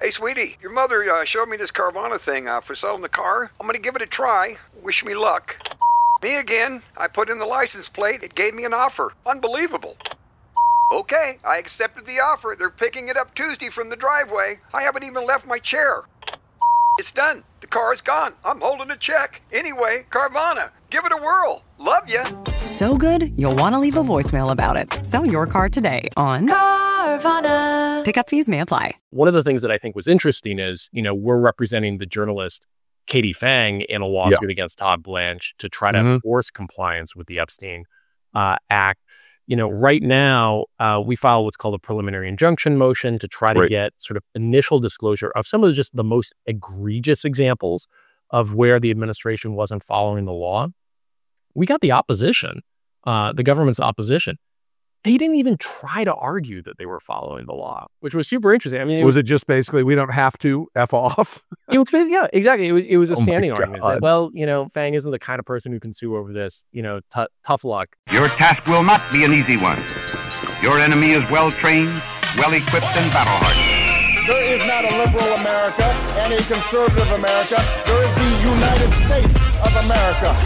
Hey, sweetie, your mother showed me this Carvana thing for selling the car. I'm gonna give it a try. Wish me luck. Me again. I put in the license plate. It gave me an offer. Unbelievable. Okay, I accepted the offer. They're picking it up Tuesday from the driveway. I haven't even left my chair. It's done. The car is gone. I'm holding a check. Anyway, Carvana, give it a whirl. Love ya. So good, you'll want to leave a voicemail about it. Sell your car today on Carvana. Pickup fees may apply. One of the things that I think was interesting is, we're representing the journalist Katie Phang in a lawsuit against Todd Blanche to try to force compliance with the Epstein Act. Right now, we file what's called a preliminary injunction motion to try to get sort of initial disclosure of some of just the most egregious examples of where the administration wasn't following the law. We got the opposition, the government's opposition. They didn't even try to argue that they were following the law, which was super interesting. I mean, was it just basically, we don't have to F off? Yeah, exactly. It was a standing argument. It's like, well, Phang isn't the kind of person who can sue over this. Tough luck. Your task will not be an easy one. Your enemy is well-trained, well-equipped, and battle-hardened. There is not a liberal America and a conservative America. There is the United States of America.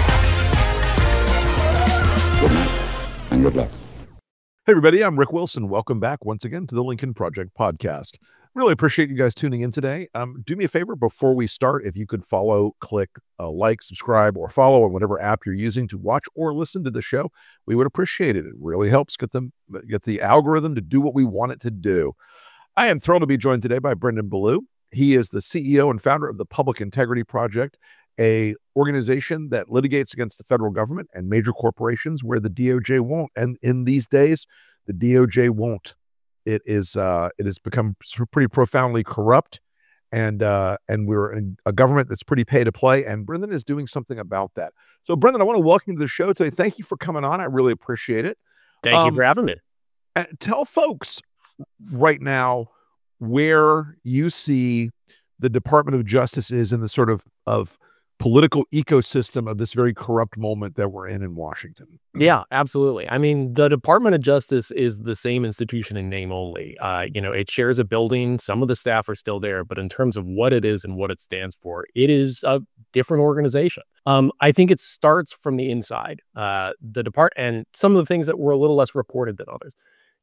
Good night, and good luck. Hey, everybody, I'm Rick Wilson. Welcome back once again to the Lincoln Project podcast. Really appreciate you guys tuning in today. Do me a favor before we start, if you could follow, click, like, subscribe, or follow on whatever app you're using to watch or listen to the show. We would appreciate it. It really helps get the algorithm to do what we want it to do. I am thrilled to be joined today by Brendan Ballou. He is the CEO and founder of the Public Integrity Project, a organization that litigates against the federal government and major corporations where the DOJ won't. And in these days, the DOJ won't. It has become pretty profoundly corrupt, and we're in a government that's pretty pay to play. And Brendan is doing something about that. So, Brendan, I want to welcome you to the show today. Thank you for coming on. I really appreciate it. Thank you for having me. Tell folks right now where you see the Department of Justice is in the sort of political ecosystem of this very corrupt moment that we're in Washington. Yeah, absolutely. I mean, the Department of Justice is the same institution in name only. It shares a building. Some of the staff are still there, but in terms of what it is and what it stands for, it is a different organization. I think it starts from the inside. The department and some of the things that were a little less reported than others.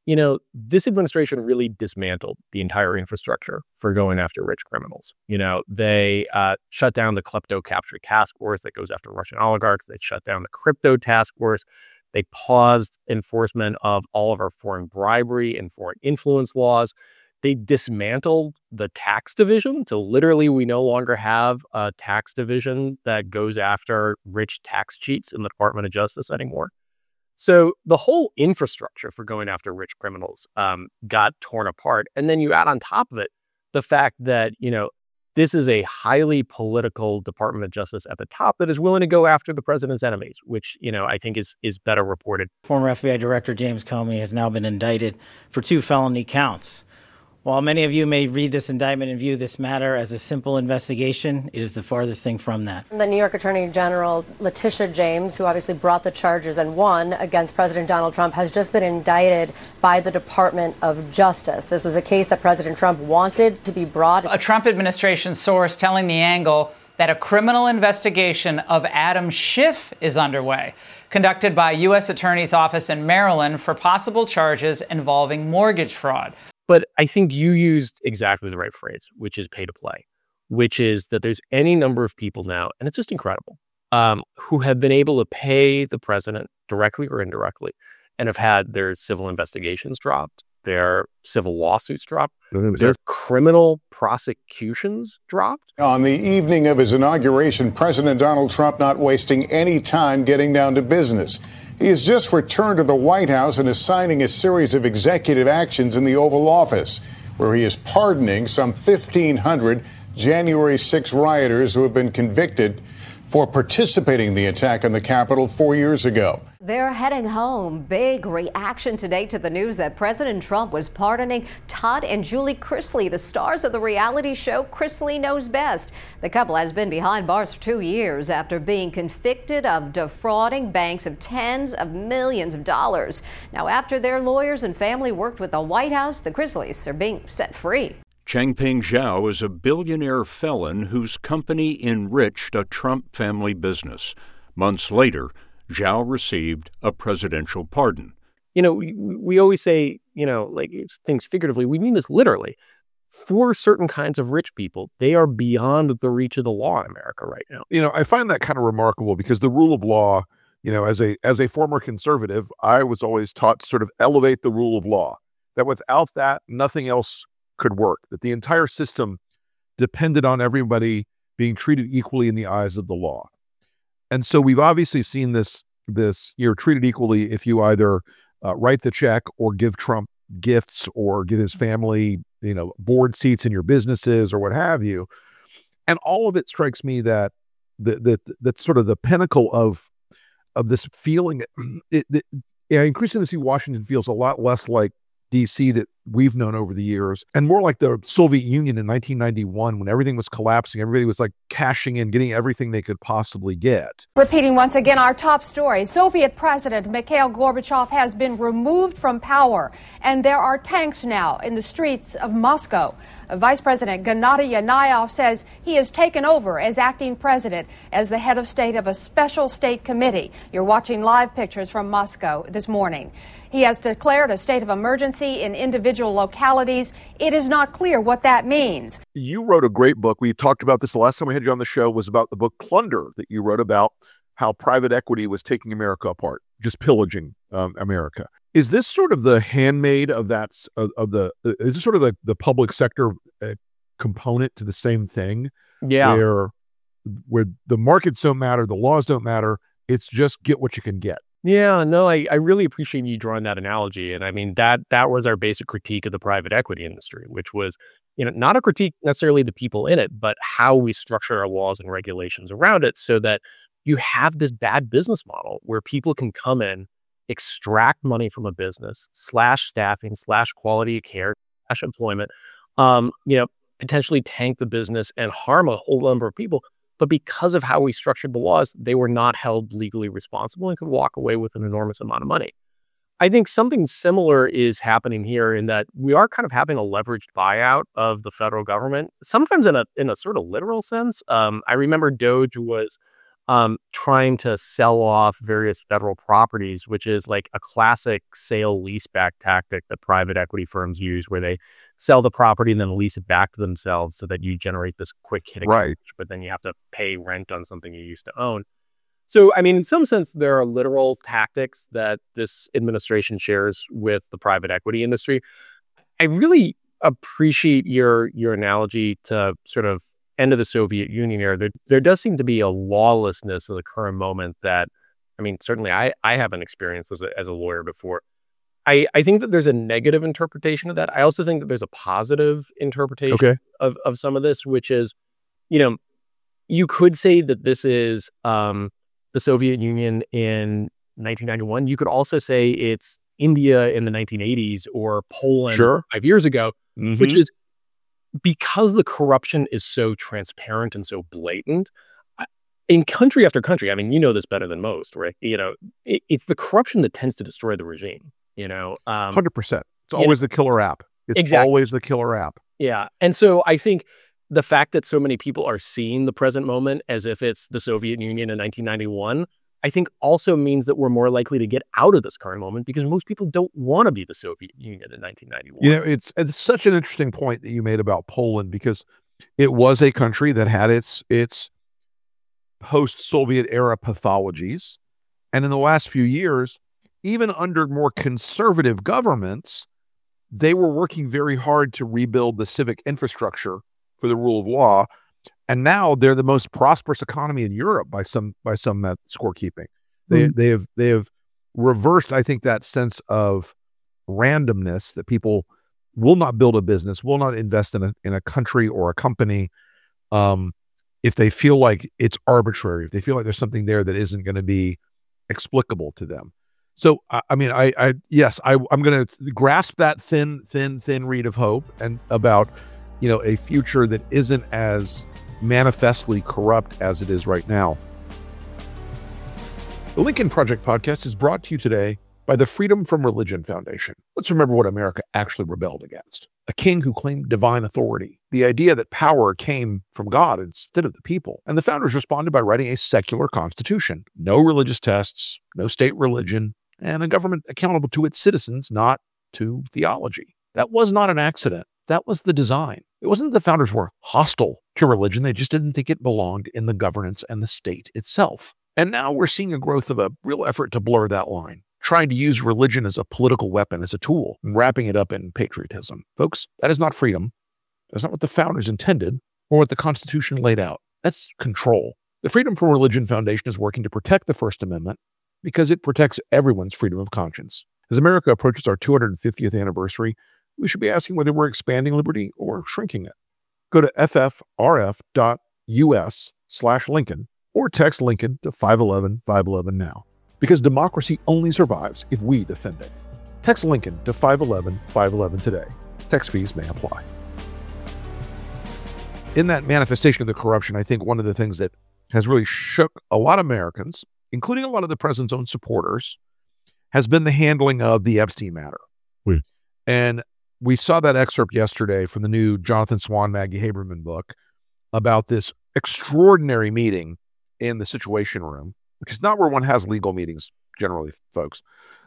This administration really dismantled the entire infrastructure for going after rich criminals. They shut down the Klepto Capture Task Force that goes after Russian oligarchs. They shut down the Crypto Task Force. They paused enforcement of all of our foreign bribery and foreign influence laws. They dismantled the tax division. So literally, we no longer have a tax division that goes after rich tax cheats in the Department of Justice anymore. So the whole infrastructure for going after rich criminals got torn apart. And then you add on top of it the fact that, this is a highly political Department of Justice at the top that is willing to go after the president's enemies, which, I think is better reported. Former FBI Director James Comey has now been indicted for 2 felony counts. While many of you may read this indictment and view this matter as a simple investigation, it is the farthest thing from that. The New York Attorney General Letitia James, who obviously brought the charges and won against President Donald Trump, has just been indicted by the Department of Justice. This was a case that President Trump wanted to be brought. A Trump administration source telling The Angle that a criminal investigation of Adam Schiff is underway, conducted by U.S. Attorney's Office in Maryland for possible charges involving mortgage fraud. But I think you used exactly the right phrase, which is pay to play, which is that there's any number of people now, and it's just incredible, who have been able to pay the president directly or indirectly and have had their civil investigations dropped, their civil lawsuits dropped, their criminal prosecutions dropped. On the evening of his inauguration, President Donald Trump not wasting any time getting down to business. He has just returned to the White House and is signing a series of executive actions in the Oval Office, where he is pardoning some 1,500 January 6 rioters who have been convicted for participating in the attack on the Capitol 4 years ago. They're heading home. Big reaction today to the news that President Trump was pardoning Todd and Julie Chrisley, the stars of the reality show Chrisley Knows Best. The couple has been behind bars for 2 years after being convicted of defrauding banks of tens of millions of dollars. Now, after their lawyers and family worked with the White House, the Chrisleys are being set free. Changpeng Zhao is a billionaire felon whose company enriched a Trump family business. Months later, Zhao received a presidential pardon. You know, we always say, like things figuratively. We mean this literally. For certain kinds of rich people, they are beyond the reach of the law in America right now. I find that kind of remarkable because the rule of law, as a former conservative, I was always taught to sort of elevate the rule of law, that without that, nothing else could work, that the entire system depended on everybody being treated equally in the eyes of the law. And so we've obviously seen this you're treated equally if you either write the check or give Trump gifts or give his family board seats in your businesses or what have you. And all of it strikes me that that's sort of the pinnacle of this feeling. I increasingly see Washington feels a lot less like DC that we've known over the years, and more like the Soviet Union in 1991 when everything was collapsing. Everybody was like cashing in, getting everything they could possibly get. Repeating once again our top story, Soviet President Mikhail Gorbachev has been removed from power, and there are tanks now in the streets of Moscow. Vice President Gennady Yanayev says he has taken over as acting president as the head of state of a special state committee. You're watching live pictures from Moscow this morning. He has declared a state of emergency in individual localities. It is not clear what that means. You wrote a great book. We talked about this the last time we had you on the show, was about the book Plunder that you wrote about how private equity was taking America apart, just pillaging America. Is this sort of the handmaid of that, is this sort of the public sector component to the same thing? Yeah. Where the markets don't matter, the laws don't matter, it's just get what you can get. Yeah, no, I really appreciate you drawing that analogy. And I mean, that was our basic critique of the private equity industry, which was, not a critique necessarily of the people in it, but how we structure our laws and regulations around it so that you have this bad business model where people can come in, extract money from a business, slash staffing, slash quality of care, slash employment, potentially tank the business and harm a whole number of people. But because of how we structured the laws, they were not held legally responsible and could walk away with an enormous amount of money. I think something similar is happening here in that we are kind of having a leveraged buyout of the federal government, sometimes in a sort of literal sense. I remember DOGE was trying to sell off various federal properties, which is like a classic sale leaseback tactic that private equity firms use, where they sell the property and then lease it back to themselves so that you generate this quick hit of cash, but then you have to pay rent on something you used to own. So, I mean, in some sense, there are literal tactics that this administration shares with the private equity industry. I really appreciate your analogy to sort of end of the Soviet Union era. There does seem to be a lawlessness in the current moment that, I mean, certainly I haven't experienced as a lawyer before. I think that there's a negative interpretation of that. I also think that there's a positive interpretation of some of this, which is, you could say that this is the Soviet Union in 1991. You could also say it's India in the 1980s or Poland 5 years ago, which is, because the corruption is so transparent and so blatant, in country after country, I mean, you know this better than most, right? It's the corruption that tends to destroy the regime, 100%. It's always the killer app. It's always the killer app. Yeah. And so I think the fact that so many people are seeing the present moment as if it's the Soviet Union in 1991, I think also means that we're more likely to get out of this current moment because most people don't want to be the Soviet Union in 1991. It's such an interesting point that you made about Poland, because it was a country that had its post-Soviet era pathologies. And in the last few years, even under more conservative governments, they were working very hard to rebuild the civic infrastructure for the rule of law. And now they're the most prosperous economy in Europe by some scorekeeping. They have reversed, I think, that sense of randomness that people will not build a business, will not invest in a country or a company if they feel like it's arbitrary, if they feel like there's something there that isn't going to be explicable to them. So, I mean, I'm going to grasp that thin reed of hope and about, a future that isn't as manifestly corrupt as it is right now. The Lincoln Project podcast is brought to you today by the Freedom from Religion Foundation. Let's remember what America actually rebelled against. A king who claimed divine authority, the idea that power came from God instead of the people. And the founders responded by writing a secular constitution. No religious tests, no state religion, and a government accountable to its citizens, not to theology. That was not an accident. That was the design. It wasn't that the founders were hostile to religion. They just didn't think it belonged in the governance and the state itself. And now we're seeing a growth of a real effort to blur that line, trying to use religion as a political weapon, as a tool, and wrapping it up in patriotism. Folks, that is not freedom. That's not what the founders intended or what the Constitution laid out. That's control. The Freedom from Religion Foundation is working to protect the First Amendment because it protects everyone's freedom of conscience. As America approaches our 250th anniversary, we should be asking whether we're expanding liberty or shrinking it. Go to ffrf.us/Lincoln or text Lincoln to 511-511 now. Because democracy only survives if we defend it. Text Lincoln to 511-511 today. Text fees may apply. In that manifestation of the corruption, I think one of the things that has really shook a lot of Americans, including a lot of the president's own supporters, has been the handling of the Epstein matter. And we saw that excerpt yesterday from the new Jonathan Swan, Maggie Haberman book about this extraordinary meeting in the Situation Room, which is not where one has legal meetings generally, folks,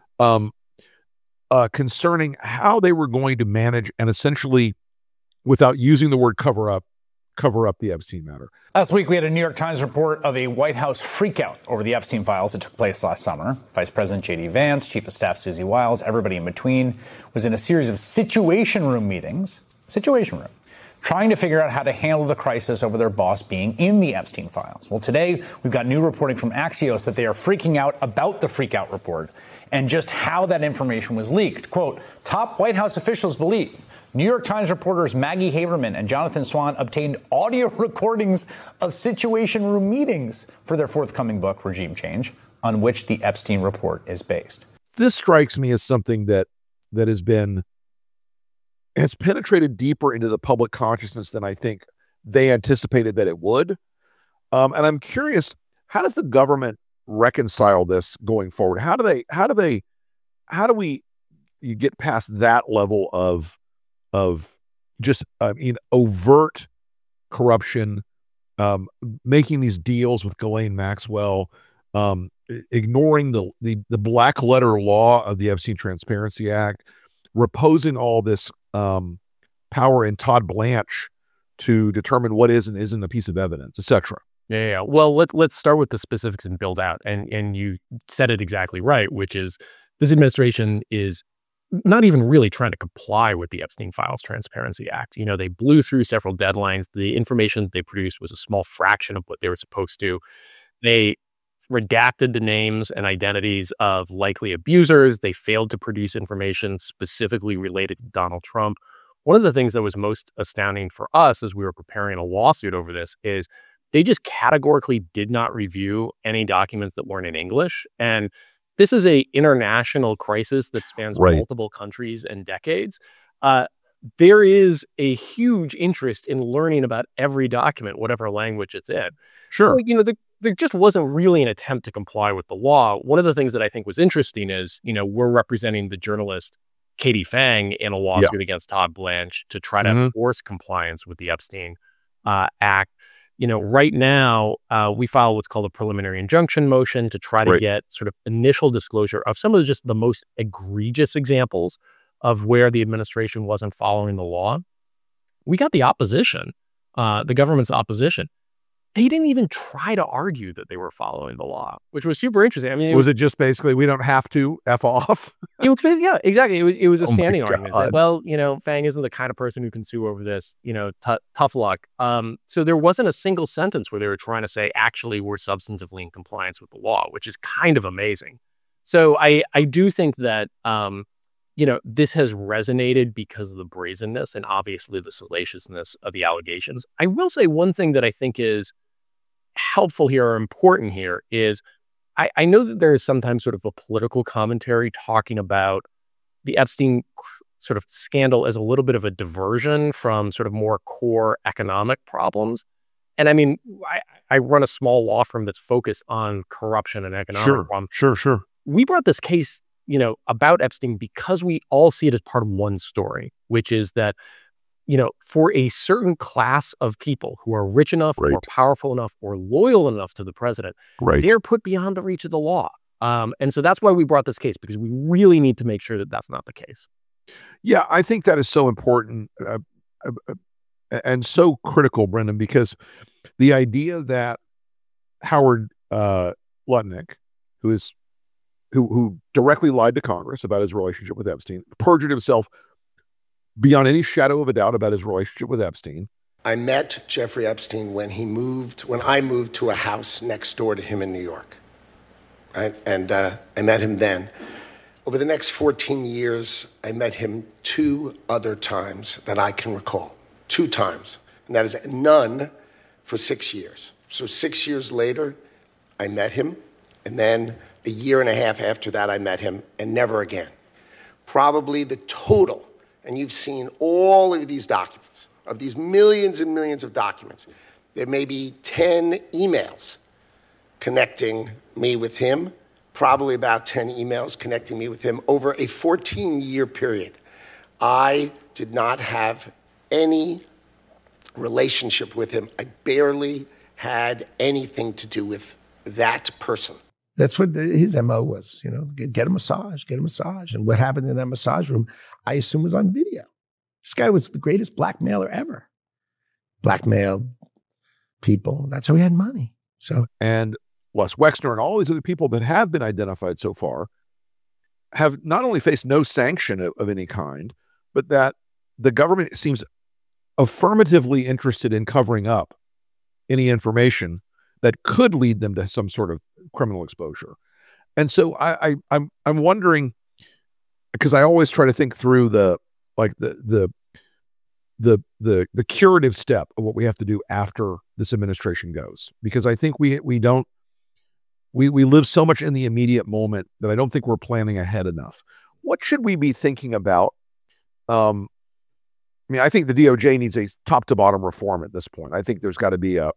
concerning how they were going to manage and essentially, without using the word cover up the Epstein matter. Last week, we had a New York Times report of a White House freakout over the Epstein files that took place last summer. Vice President J.D. Vance, Chief of Staff Susie Wiles, everybody in between was in a series of Situation Room meetings, trying to figure out how to handle the crisis over their boss being in the Epstein files. Well, today, we've got new reporting from Axios that they are freaking out about the freakout report and just how that information was leaked. Quote, top White House officials believe New York Times reporters Maggie Haberman and Jonathan Swan obtained audio recordings of Situation Room meetings for their forthcoming book, Regime Change, on which the Epstein report is based. This strikes me as something that has penetrated deeper into the public consciousness than I think they anticipated that it would. And I'm curious, how does the government reconcile this going forward? How do we get past that level of just, overt corruption, making these deals with Ghislaine Maxwell, ignoring the black letter law of the Epstein Transparency Act, reposing all this power in Todd Blanche to determine what is and isn't a piece of evidence, etc. Yeah. Well, let's start with the specifics and build out. And you said it exactly right, which is this administration is not even really trying to comply with the Epstein Files Transparency Act. You know, they blew through several deadlines. The information that they produced was a small fraction of what they were supposed to. They redacted the names and identities of likely abusers. They failed to produce information specifically related to Donald Trump. One of the things that was most astounding for us as we were preparing a lawsuit over this is they just categorically did not review any documents that weren't in English. And this is an international crisis that spans multiple countries and decades. There is a huge interest in learning about every document, whatever language it's in. Sure. So, there just wasn't really an attempt to comply with the law. One of the things that I think was interesting is, we're representing the journalist Katie Fang in a lawsuit against Todd Blanche to try to force compliance with the Epstein Act. Right now, we file what's called a preliminary injunction motion to try to get sort of initial disclosure of some of just the most egregious examples of where the administration wasn't following the law. We got the opposition, the government's opposition. They didn't even try to argue that they were following the law, which was super interesting. I mean, was it just basically, we don't have to F off? Yeah, exactly. It was a standing argument. Like, well, Fang isn't the kind of person who can sue over this, tough luck. So there wasn't a single sentence where they were trying to say, actually, we're substantively in compliance with the law, which is kind of amazing. So I do think that, this has resonated because of the brazenness and obviously the salaciousness of the allegations. I will say one thing that I think is helpful here or important here is I know that there is sometimes sort of a political commentary talking about the Epstein sort of scandal as a little bit of a diversion from sort of more core economic problems. And I mean, I run a small law firm that's focused on corruption and economic problems. Sure. We brought this case, about Epstein because we all see it as part of one story, which is that, for a certain class of people who are rich enough or powerful enough or loyal enough to the president, they're put beyond the reach of the law. And so that's why we brought this case, because we really need to make sure that that's not the case. Yeah, I think that is so important and so critical, Brendan, because the idea that Howard Lutnick, who directly lied to Congress about his relationship with Epstein, perjured himself beyond any shadow of a doubt about his relationship with Epstein. I met Jeffrey Epstein when I moved to a house next door to him in New York, right? And I met him then. Over the next 14 years, I met him 2 other times that I can recall. 2 times. And that is none for 6 years. So 6 years later, I met him. And then a year and a half after that, I met him, and never again. Probably the total, and you've seen all of these documents, of these millions and millions of documents, there may be 10 emails connecting me with him, probably about 10 emails connecting me with him over a 14-year period. I did not have any relationship with him. I barely had anything to do with that person. That's what his MO was, get a massage. And what happened in that massage room, I assume, was on video. This guy was the greatest blackmailer ever. Blackmailed people. That's how he had money. And Les Wexner and all these other people that have been identified so far have not only faced no sanction of any kind, but that the government seems affirmatively interested in covering up any information that could lead them to some sort of criminal exposure. And so I'm wondering, because I always try to think through the curative step of what we have to do after this administration goes, because I think we live so much in the immediate moment that I don't think we're planning ahead enough. What should we be thinking about? I think the DOJ needs a top to bottom reform at this point. I think there's got to be a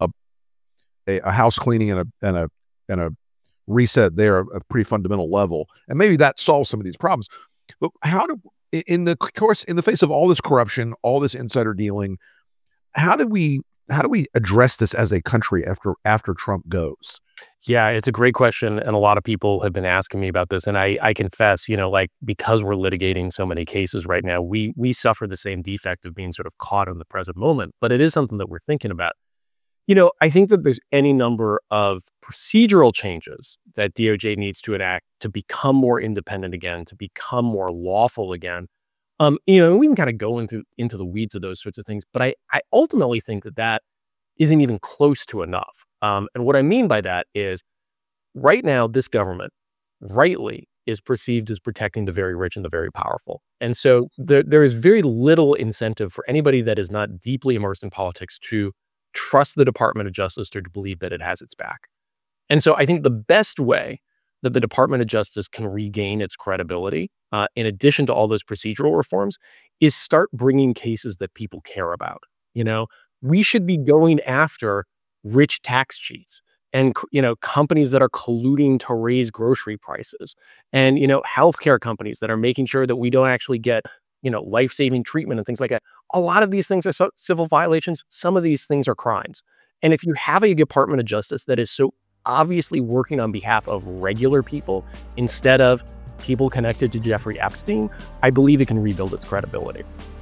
house cleaning and a reset there, a pretty fundamental level, and maybe that solves some of these problems. But in the face of all this corruption, all this insider dealing, how do we address this as a country after Trump goes? Yeah, it's a great question. And a lot of people have been asking me about this. And I confess, because we're litigating so many cases right now, we suffer the same defect of being sort of caught in the present moment. But it is something that we're thinking about. I think that there's any number of procedural changes that DOJ needs to enact to become more independent again, to become more lawful again. We can kind of go into the weeds of those sorts of things. But I ultimately think that isn't even close to enough. And what I mean by that is right now, this government rightly is perceived as protecting the very rich and the very powerful. And so there is very little incentive for anybody that is not deeply immersed in politics to trust the Department of Justice or to believe that it has its back. And so I think the best way that the Department of Justice can regain its credibility, in addition to all those procedural reforms, is start bringing cases that people care about. We should be going after rich tax cheats and, companies that are colluding to raise grocery prices and, healthcare companies that are making sure that we don't actually get, life-saving treatment and things like that. A lot of these things are civil violations. Some of these things are crimes. And if you have a Department of Justice that is so obviously working on behalf of regular people instead of people connected to Jeffrey Epstein, I believe it can rebuild its credibility.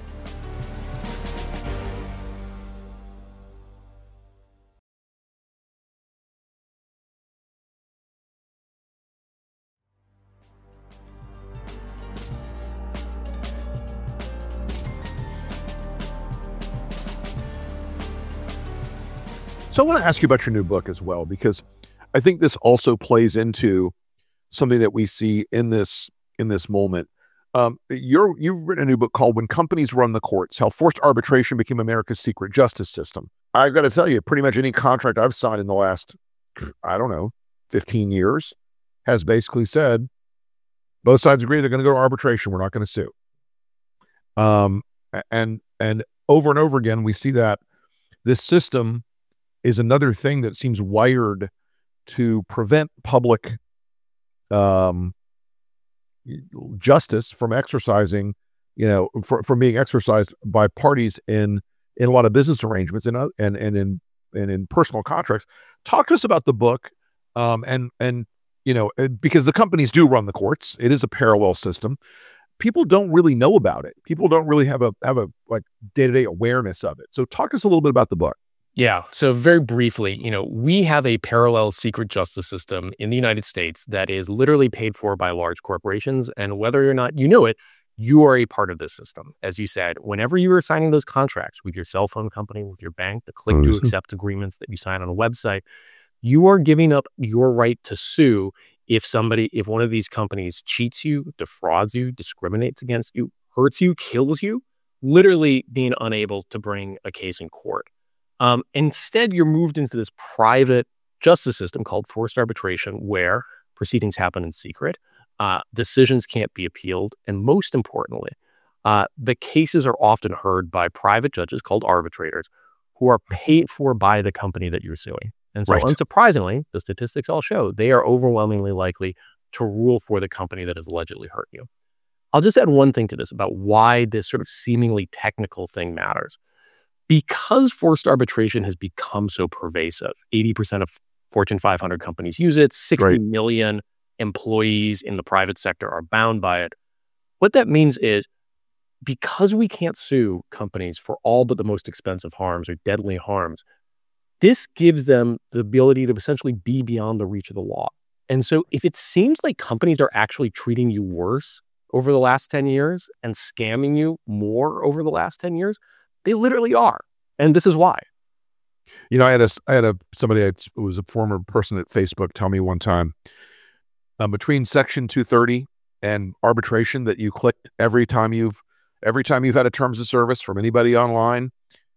So I want to ask you about your new book as well, because I think this also plays into something that we see in this moment. You've written a new book called When Companies Run the Courts, How Forced Arbitration Became America's Secret Justice System. I've got to tell you, pretty much any contract I've signed in the last, 15 years has basically said, both sides agree they're going to go to arbitration. We're not going to sue. And over and over again, we see that this system is another thing that seems wired to prevent public justice from exercising, from being exercised by parties in a lot of business arrangements and in personal contracts. Talk to us about the book, and because the companies do run the courts. It is a parallel system. People don't really know about it. People don't really have a like day-to-day awareness of it. So talk to us a little bit about the book. Yeah. So very briefly, we have a parallel secret justice system in the United States that is literally paid for by large corporations. And whether or not you know it, you are a part of this system. As you said, whenever you are signing those contracts with your cell phone company, with your bank, the click to accept agreements that you sign on a website, you are giving up your right to sue if one of these companies cheats you, defrauds you, discriminates against you, hurts you, kills you, literally being unable to bring a case in court. Instead, you're moved into this private justice system called forced arbitration, where proceedings happen in secret, decisions can't be appealed, and most importantly, the cases are often heard by private judges called arbitrators who are paid for by the company that you're suing. And so, unsurprisingly, the statistics all show they are overwhelmingly likely to rule for the company that has allegedly hurt you. I'll just add one thing to this about why this sort of seemingly technical thing matters. Because forced arbitration has become so pervasive, 80% of Fortune 500 companies use it, 60 million employees in the private sector are bound by it. What that means is, because we can't sue companies for all but the most expensive harms or deadly harms, this gives them the ability to essentially be beyond the reach of the law. And so if it seems like companies are actually treating you worse over the last 10 years and scamming you more over the last 10 years, they literally are. And this is why. I had somebody who was a former person at Facebook tell me one time, between Section 230 and arbitration that you clicked every time you've had a terms of service from anybody online,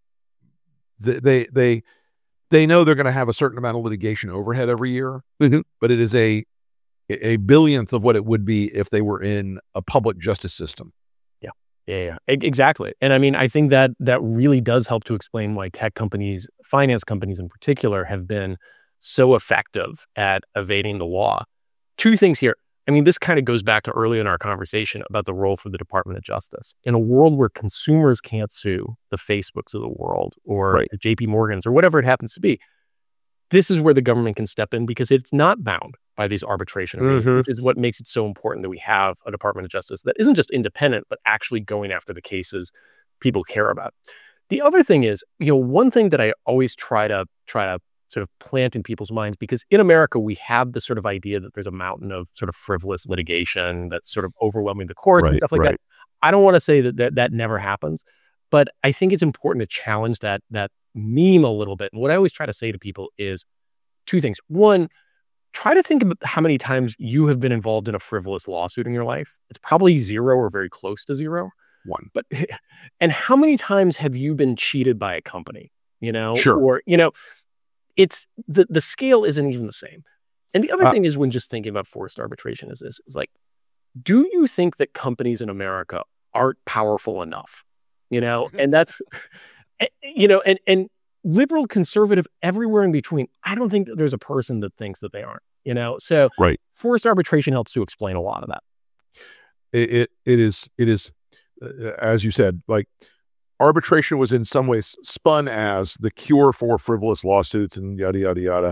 they know they're going to have a certain amount of litigation overhead every year, but it is a billionth of what it would be if they were in a public justice system. Yeah, exactly. And I mean, I think that really does help to explain why tech companies, finance companies in particular, have been so effective at evading the law. Two things here. I mean, this kind of goes back to earlier in our conversation about the role for the Department of Justice. In a world where consumers can't sue the Facebooks of the world or the JP Morgans or whatever it happens to be, this is where the government can step in because it's not bound by these arbitration agreements, which is what makes it so important that we have a Department of Justice that isn't just independent, but actually going after the cases people care about. The other thing is, one thing that I always try to sort of plant in people's minds, because in America, we have this sort of idea that there's a mountain of sort of frivolous litigation that's sort of overwhelming the courts and stuff like that. I don't want to say that never happens, but I think it's important to challenge that meme a little bit. And what I always try to say to people is two things. One, try to think about how many times you have been involved in a frivolous lawsuit in your life. It's probably zero or very close to zero. One. And how many times have you been cheated by a company? Sure. Or, it's the scale isn't even the same. And the other thing is, when just thinking about forced arbitration is this, is like, do you think that companies in America aren't powerful enough? And that's, and liberal, conservative, everywhere in between. I don't think that there's a person that thinks that they aren't, So forced arbitration helps to explain a lot of that. It is, as you said, like, arbitration was in some ways spun as the cure for frivolous lawsuits and yada, yada, yada.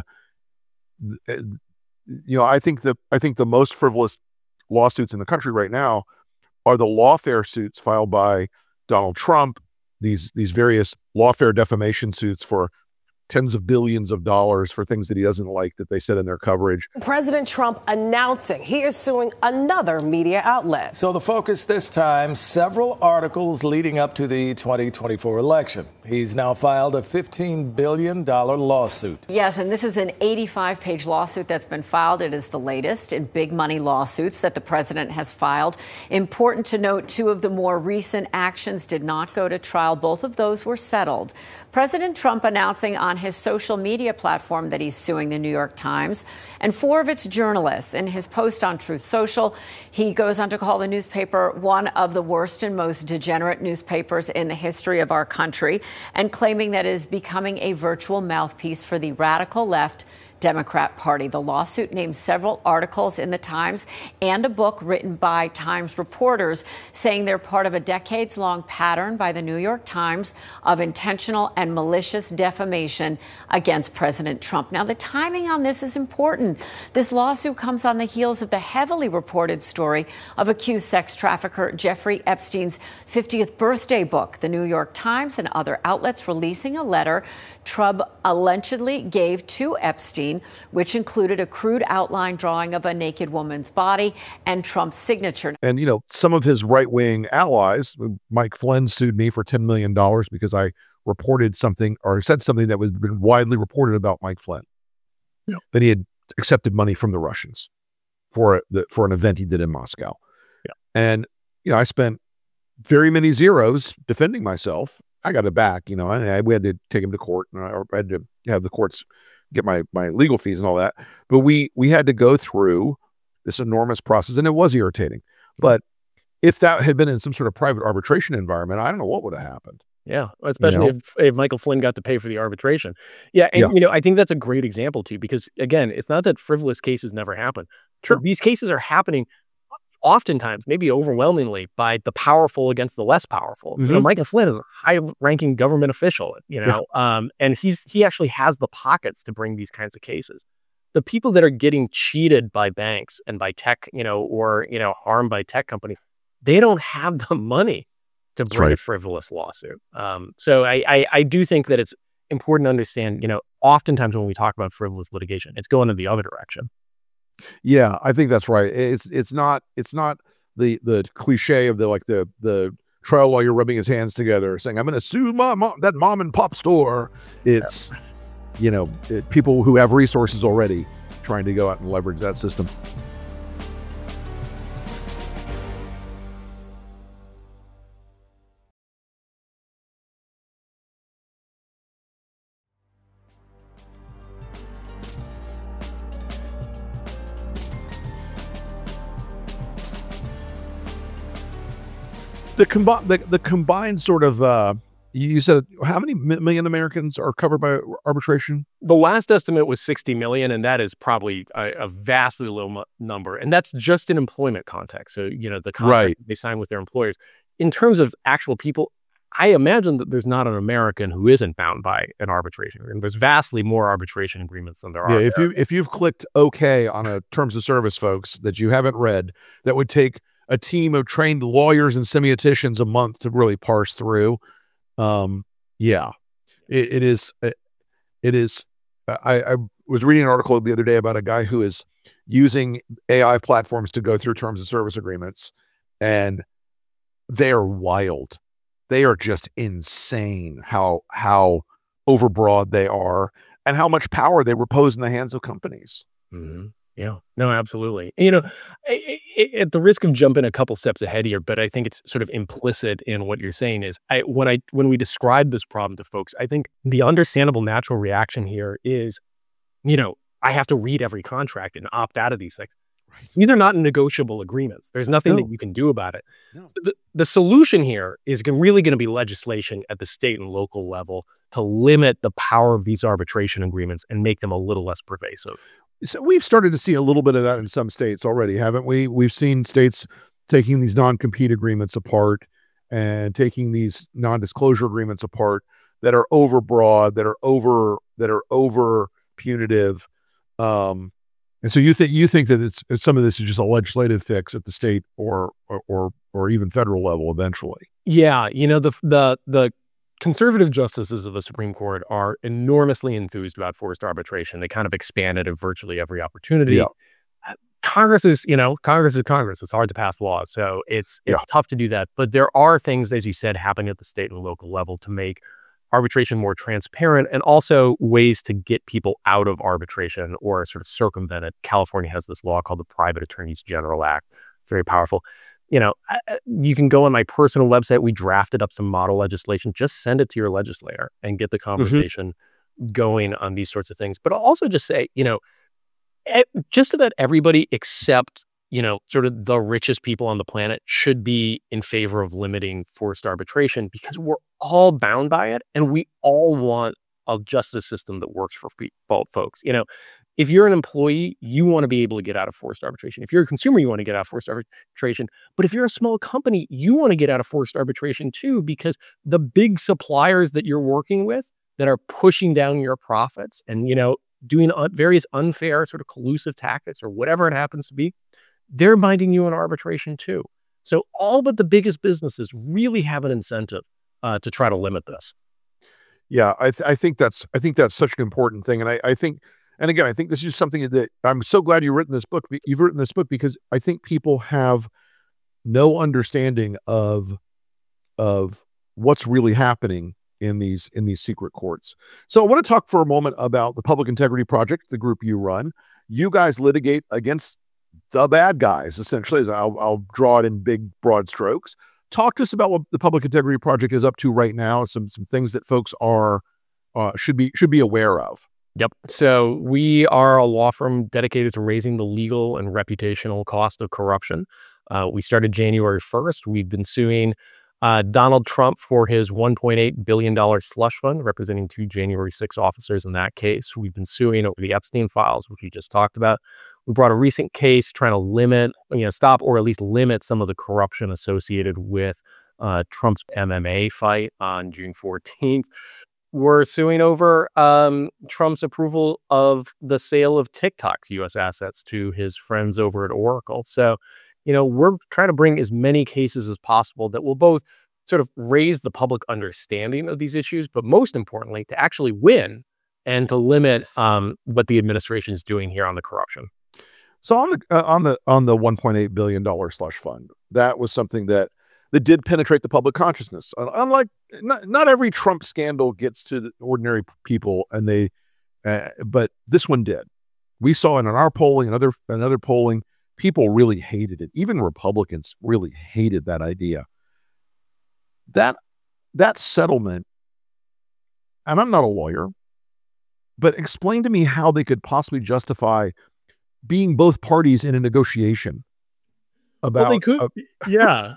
I think the most frivolous lawsuits in the country right now are the lawfare suits filed by Donald Trump, these various lawfare defamation suits for tens of billions of dollars for things that he doesn't like that they said in their coverage. President Trump announcing he is suing another media outlet. So the focus this time, several articles leading up to the 2024 election. He's now filed a $15 billion lawsuit. Yes, and this is an 85-page lawsuit that's been filed. It is the latest in big money lawsuits that the president has filed. Important to note, two of the more recent actions did not go to trial. Both of those were settled. President Trump announcing on his social media platform that he's suing the New York Times and four of its journalists. In his post on Truth Social, he goes on to call the newspaper one of the worst and most degenerate newspapers in the history of our country, and claiming that it is becoming a virtual mouthpiece for the radical left Democrat Party. The lawsuit names several articles in the Times and a book written by Times reporters saying they're part of a decades-long pattern by the New York Times of intentional and malicious defamation against President Trump. Now, the timing on this is important. This lawsuit comes on the heels of the heavily reported story of accused sex trafficker Jeffrey Epstein's 50th birthday book. The New York Times and other outlets releasing a letter Trump allegedly gave to Epstein, which included a crude outline drawing of a naked woman's body and Trump's signature. And, some of his right-wing allies, Mike Flynn sued me for $10 million because I reported something or said something that was been widely reported about Mike Flynn. Yeah. That he had accepted money from the Russians for an event he did in Moscow. Yeah. And, I spent very many zeros defending myself. I got it back, we had to take him to court, and I had to have the courts get my legal fees and all that. But we had to go through this enormous process, and it was irritating. But if that had been in some sort of private arbitration environment, I don't know what would have happened. Yeah, especially if Michael Flynn got to pay for the arbitration. Yeah, and I think that's a great example too, because again, it's not that frivolous cases never happen. Sure, these cases are happening oftentimes, maybe overwhelmingly, by the powerful against the less powerful. Mm-hmm. Michael Flynn is a high-ranking government official, and he actually has the pockets to bring these kinds of cases. The people that are getting cheated by banks and by tech, or harmed by tech companies, they don't have the money to bring a frivolous lawsuit. So I do think that it's important to understand, oftentimes when we talk about frivolous litigation, it's going in the other direction. Yeah, I think that's right. It's not the cliche of the trial lawyer rubbing his hands together saying, I'm going to sue that mom and pop store. It's, people who have resources already trying to go out and leverage that system. The combined sort of, you said, how many million Americans are covered by arbitration? The last estimate was 60 million, and that is probably a vastly low number. And that's just in employment context. So, the contract they sign with their employers. In terms of actual people, I imagine that there's not an American who isn't bound by an arbitration agreement. There's vastly more arbitration agreements than there are. Yeah, if you've clicked OK on a terms of service, folks, that you haven't read, that would take a team of trained lawyers and semioticians a month to really parse through. It is. I was reading an article the other day about a guy who is using AI platforms to go through terms of service agreements, and they are wild. They are just insane how overbroad they are and how much power they repose in the hands of companies. Mm-hmm. Yeah, no, absolutely. At the risk of jumping a couple steps ahead here, but I think it's sort of implicit in what you're saying is when we describe this problem to folks, I think the understandable natural reaction here is, I have to read every contract and opt out of these things. Right. These are not negotiable agreements. There's nothing that you can do about it. No. So the solution here is really going to be legislation at the state and local level to limit the power of these arbitration agreements and make them a little less pervasive. So we've started to see a little bit of that in some states already, haven't we? We've seen states taking these non-compete agreements apart and taking these non-disclosure agreements apart that are overbroad, that are over punitive. And so you think that it's some of this is just a legislative fix at the state or even federal level eventually? Yeah, the conservative justices of the Supreme Court are enormously enthused about forced arbitration. They kind of expand it at virtually every opportunity. Yeah. Congress is Congress. It's hard to pass laws. So it's tough to do that. But there are things, as you said, happening at the state and local level to make arbitration more transparent, and also ways to get people out of arbitration or sort of circumvent it. California has this law called the Private Attorneys General Act. Very powerful. You can go on my personal website. We drafted up some model legislation. Just send it to your legislator and get the conversation going on these sorts of things. But I'll also just say, just so that everybody except, sort of the richest people on the planet should be in favor of limiting forced arbitration, because we're all bound by it and we all want a justice system that works for both folks. If you're an employee, you want to be able to get out of forced arbitration. If you're a consumer, you want to get out of forced arbitration. But if you're a small company, you want to get out of forced arbitration too, because the big suppliers that you're working with that are pushing down your profits and, doing various unfair sort of collusive tactics or whatever it happens to be, they're binding you in arbitration too. So all but the biggest businesses really have an incentive to try to limit this. Yeah, I think that's such an important thing, and I think. And again, I think this is something that I'm so glad you've written this book. You've written this book because I think people have no understanding of what's really happening in these secret courts. So I want to talk for a moment about the Public Integrity Project, the group you run. You guys litigate against the bad guys, essentially. I'll draw it in big, broad strokes. Talk to us about what the Public Integrity Project is up to right now. Some things that folks are should be aware of. Yep. So we are a law firm dedicated to raising the legal and reputational cost of corruption. We started January 1st. We've been suing Donald Trump for his $1.8 billion slush fund, representing 2 January 6 officers in that case. We've been suing over the Epstein files, which we just talked about. We brought a recent case trying to limit, stop or at least limit some of the corruption associated with Trump's MMA fight on June 14th. We're suing over Trump's approval of the sale of TikTok's U.S. assets to his friends over at Oracle. So, we're trying to bring as many cases as possible that will both sort of raise the public understanding of these issues, but most importantly, to actually win and to limit what the administration is doing here on the corruption. So on the $1.8 billion slush fund, that was something that did penetrate the public consciousness. Unlike not every Trump scandal gets to the ordinary people, and but this one did. We saw it in our polling and other polling. People really hated it. Even Republicans really hated that idea. That settlement, and I'm not a lawyer, but explain to me how they could possibly justify being both parties in a negotiation about. Well, they could, yeah.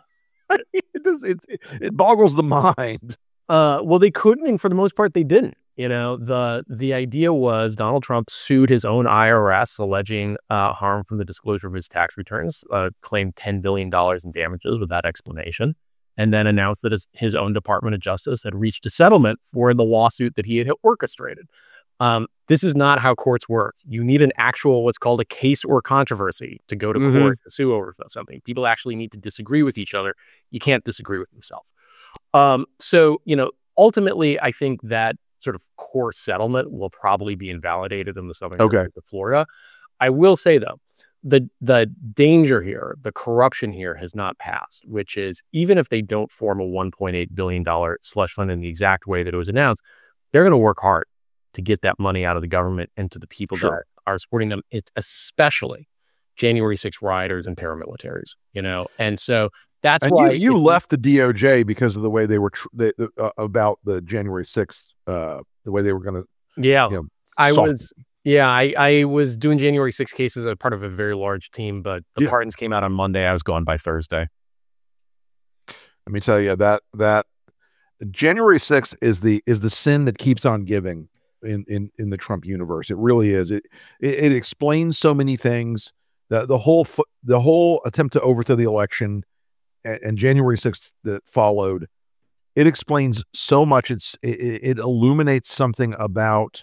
It boggles the mind. Well, they couldn't, and for the most part, they didn't. The idea was Donald Trump sued his own IRS, alleging harm from the disclosure of his tax returns, claimed $10 billion in damages without explanation, and then announced that his own Department of Justice had reached a settlement for the lawsuit that he had orchestrated. This is not how courts work. You need an actual, what's called a case or controversy to go to court to sue over something. People actually need to disagree with each other. You can't disagree with yourself. So, ultimately, I think that sort of core settlement will probably be invalidated in the Southern District of Florida. I will say, though, the danger here, the corruption here has not passed, which is even if they don't form a $1.8 billion slush fund in the exact way that it was announced, they're going to work hard to get that money out of the government and to the people that are supporting them. It's especially January 6 rioters and paramilitaries, and so that's why you left the DOJ because of the way they were about the January 6th, the way they were going to. Yeah, I was doing January 6 cases as part of a very large team, but the pardons came out on Monday. I was gone by Thursday. Let me tell you that January 6th is the sin that keeps on giving in the Trump universe. It really is. It explains so many things. The whole attempt to overthrow the election and January 6th that followed, it explains so much. It illuminates something about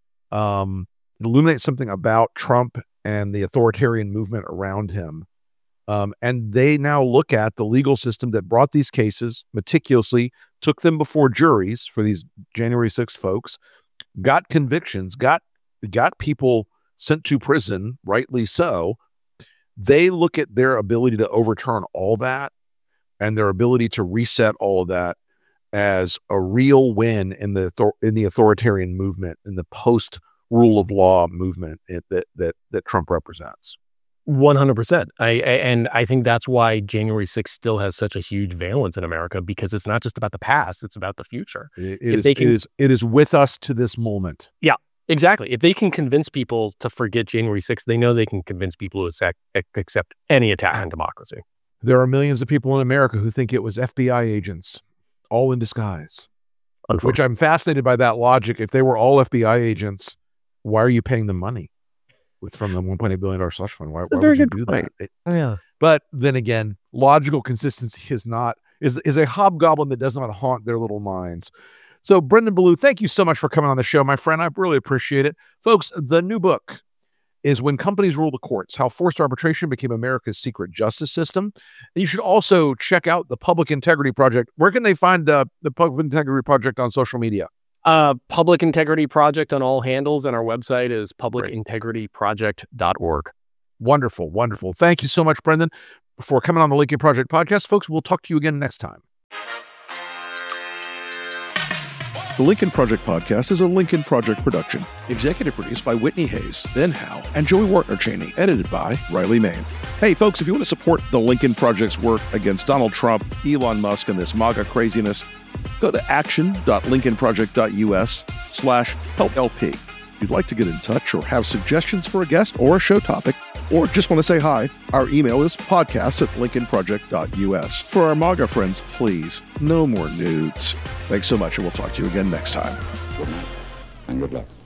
Trump and the authoritarian movement around him. And they now look at the legal system that brought these cases meticulously, took them before juries for these January 6th folks, got convictions, got people sent to prison, rightly so. They look at their ability to overturn all that and their ability to reset all of that as a real win in the authoritarian movement, in the post rule of law movement that Trump represents. 100%. I think that's why January 6th still has such a huge valence in America, because it's not just about the past, it's about the future. It is with us to this moment. Yeah, exactly. If they can convince people to forget January 6th, they know they can convince people to accept any attack on democracy. There are millions of people in America who think it was FBI agents, all in disguise, which I'm fascinated by that logic. If they were all FBI agents, why are you paying them money? from the $1.8 billion slush fund. Why a very would you good do point. that? Yeah. But then again, logical consistency is a hobgoblin that does not haunt their little minds. So Brendan Ballou, thank you so much for coming on the show, my friend. I really appreciate it. Folks, the new book is When Companies Rule the Courts, How Forced Arbitration Became America's Secret Justice System. And you should also check out the Public Integrity Project. Where can they find the Public Integrity Project on social media? Public Integrity Project on all handles, and our website is publicintegrityproject.org. Wonderful, wonderful. Thank you so much, Brendan, for coming on the Lincoln Project podcast. Folks, we'll talk to you again next time. The Lincoln Project Podcast is a Lincoln Project production. Executive produced by Whitney Hayes, Ben Howe, and Joey Wartner-Cheney. Edited by Riley Main. Hey, folks, if you want to support the Lincoln Project's work against Donald Trump, Elon Musk, and this MAGA craziness, go to action.lincolnproject.us/helplp. If you'd like to get in touch or have suggestions for a guest or a show topic, or just want to say hi, our email is podcast@lincolnproject.us. For our MAGA friends, please, no more nudes. Thanks so much, and we'll talk to you again next time. Good night, and good luck.